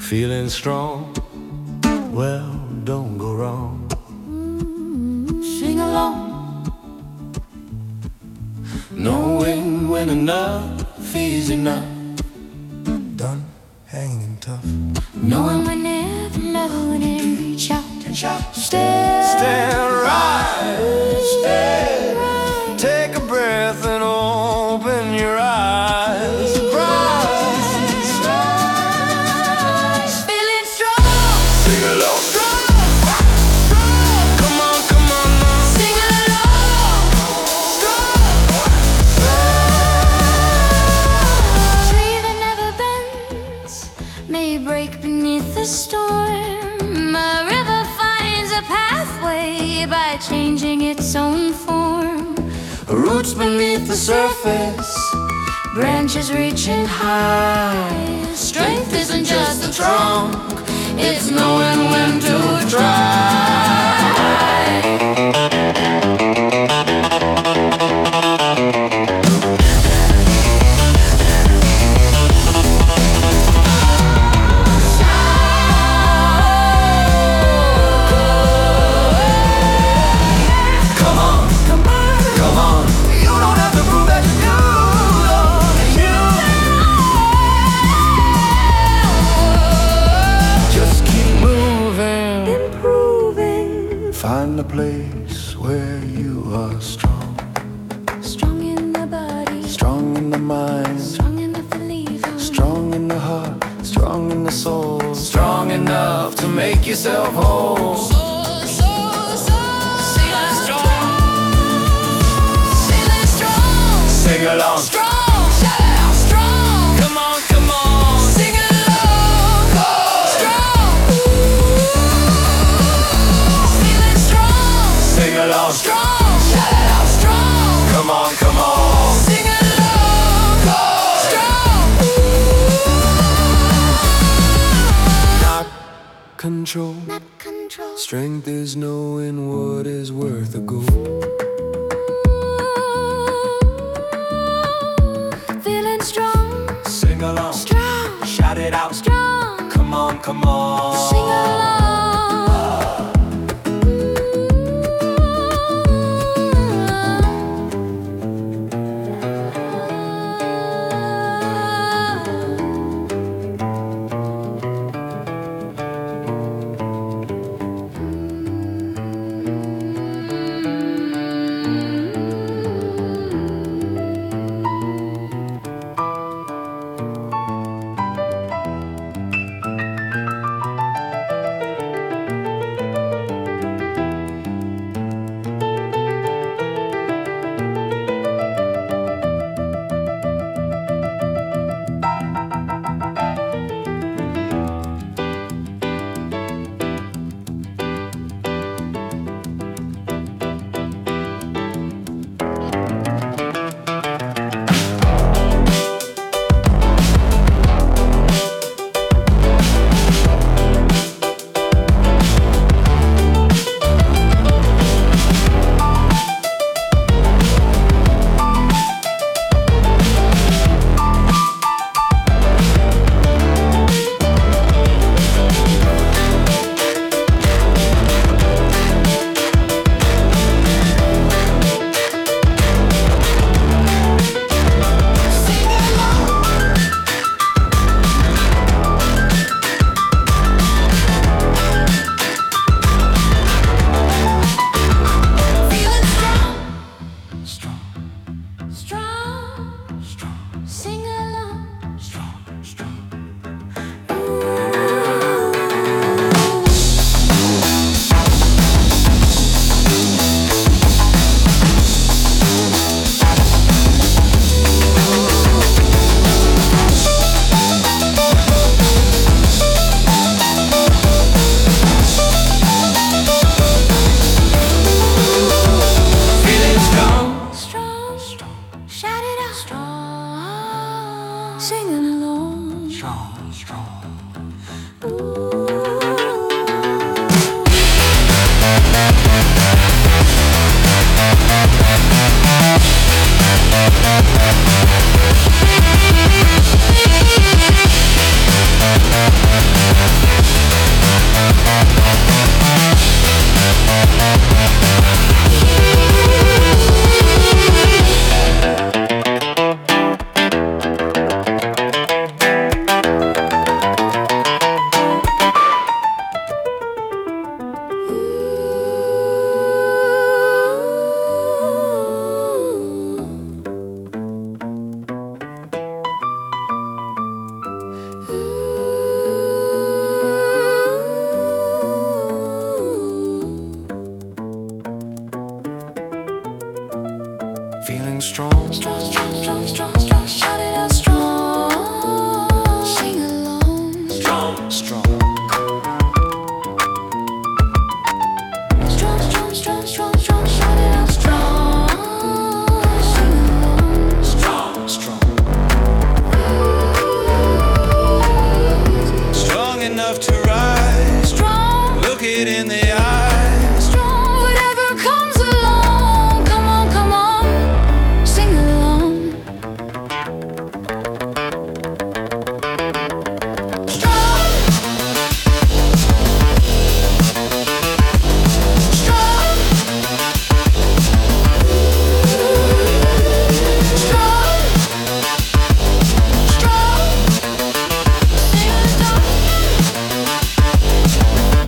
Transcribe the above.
feeling strong, well, don't go wrong. Sing along, Knowing when enough is enough. Done hanging tough. knowing whenever loving and reach out and shout. Stand right, stand. Take a breath and open your eyes. Surprise, Feeling strong, sing along. strong. Come on, come on now. Sing along, tree that never bends may break beneath the storm. A river finds a pathway by changing its own form. Roots beneath the surface, Branches reaching high. Strength isn't just a trunk, it's knowing when to try. come on, come on. You don't have to prove that you do. Just keep moving. Improving, Find a place where you are strong. strong in the body, Strong in the mind, strong enough to leave on. strong in the heart, strong in the soul. Strong enough to make yourself whole. Feeling strong, feeling strong, Sing along. strong, strong. Come on, come on. Sing along, strong. Feeling strong, Sing along. strong, strong. Come on, come on. Sing along, strong. Not control. Not control. Strength is knowing what is worth a go. Feeling strong, Sing along. strong, Shout it out. strong. Come on, come on. Sing along. feeling strong. Strong, strong, strong, strong, strong, shout it out strong. Sing along. Strong, strong. Strong, strong, strong, strong.